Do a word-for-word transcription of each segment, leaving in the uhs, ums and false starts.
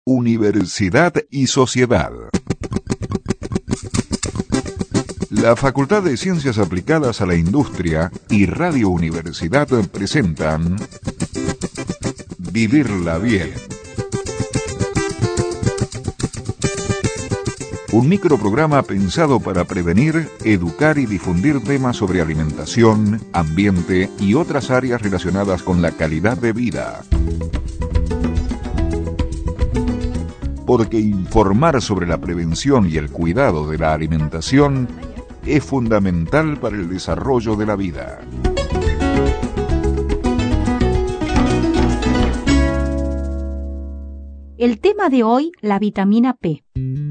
Universidad y Sociedad. La Facultad de Ciencias Aplicadas a la Industria y Radio Universidad presentan Vivirla Bien. Un microprograma pensado para prevenir, educar y difundir temas sobre alimentación, ambiente y otras áreas relacionadas con la calidad de vida. Porque informar sobre la prevención y el cuidado de la alimentación es fundamental para el desarrollo de la vida. El tema de hoy, la vitamina P.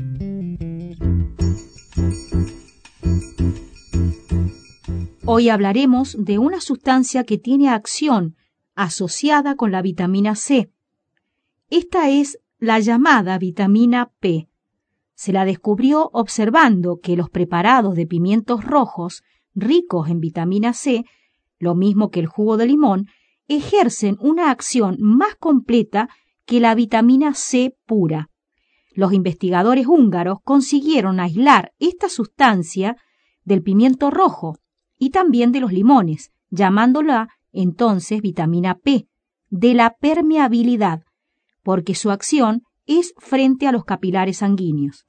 Hoy hablaremos de una sustancia que tiene acción asociada con la vitamina C. Esta es la llamada vitamina P. Se la descubrió observando que los preparados de pimientos rojos ricos en vitamina C, lo mismo que el jugo de limón, ejercen una acción más completa que la vitamina C pura. Los investigadores húngaros consiguieron aislar esta sustancia del pimiento rojo y también de los limones, llamándola entonces vitamina P, de la permeabilidad, porque su acción es frente a los capilares sanguíneos.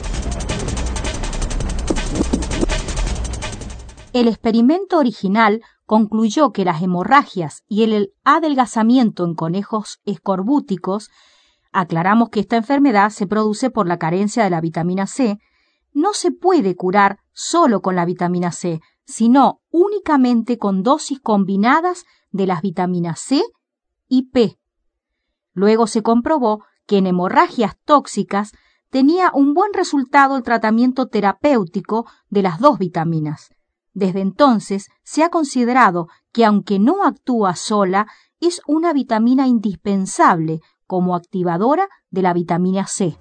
El experimento original concluyó que las hemorragias y el adelgazamiento en conejos escorbúticos, aclaramos que esta enfermedad se produce por la carencia de la vitamina C, no se puede curar solo con la vitamina C, sino únicamente con dosis combinadas de las vitaminas C y P. Luego se comprobó que en hemorragias tóxicas tenía un buen resultado el tratamiento terapéutico de las dos vitaminas. Desde entonces se ha considerado que aunque no actúa sola, es una vitamina indispensable como activadora de la vitamina C.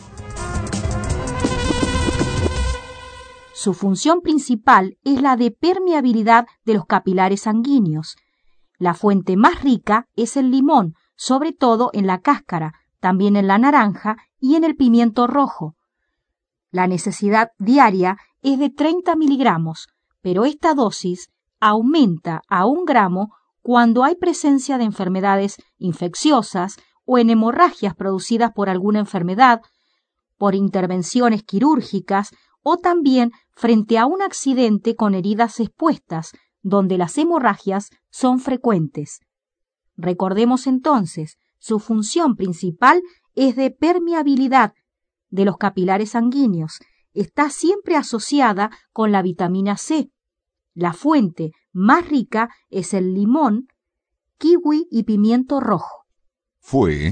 Su función principal es la de permeabilidad de los capilares sanguíneos. La fuente más rica es el limón, sobre todo en la cáscara, también en la naranja y en el pimiento rojo. La necesidad diaria es de treinta miligramos, pero esta dosis aumenta a un gramo cuando hay presencia de enfermedades infecciosas o en hemorragias producidas por alguna enfermedad, por intervenciones quirúrgicas o también frente a un accidente con heridas expuestas, donde las hemorragias son frecuentes. Recordemos entonces, su función principal es de permeabilidad de los capilares sanguíneos. Está siempre asociada con la vitamina C. La fuente más rica es el limón, kiwi y pimiento rojo. Fue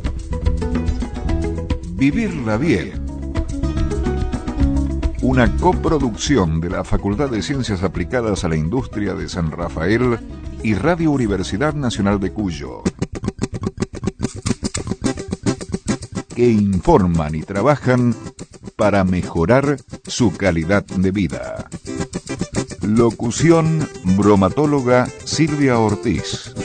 Vivirla Bien, una coproducción de la Facultad de Ciencias Aplicadas a la Industria de San Rafael y Radio Universidad Nacional de Cuyo, que informan y trabajan para mejorar su calidad de vida. Locución: bromatóloga Silvia Ortiz.